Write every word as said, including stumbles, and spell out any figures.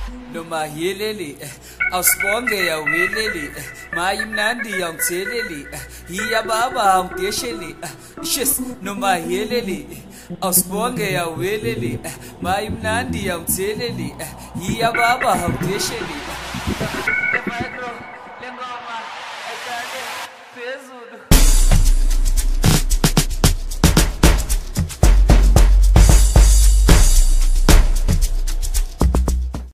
noma yelele awusibonge yawelele mayimnandi yangithelele iya baba ngishele shis noma yelele awusibonge yawelele mayimnandi yangithelele iya baba ngishele le micro le ngoma ayikade phezulu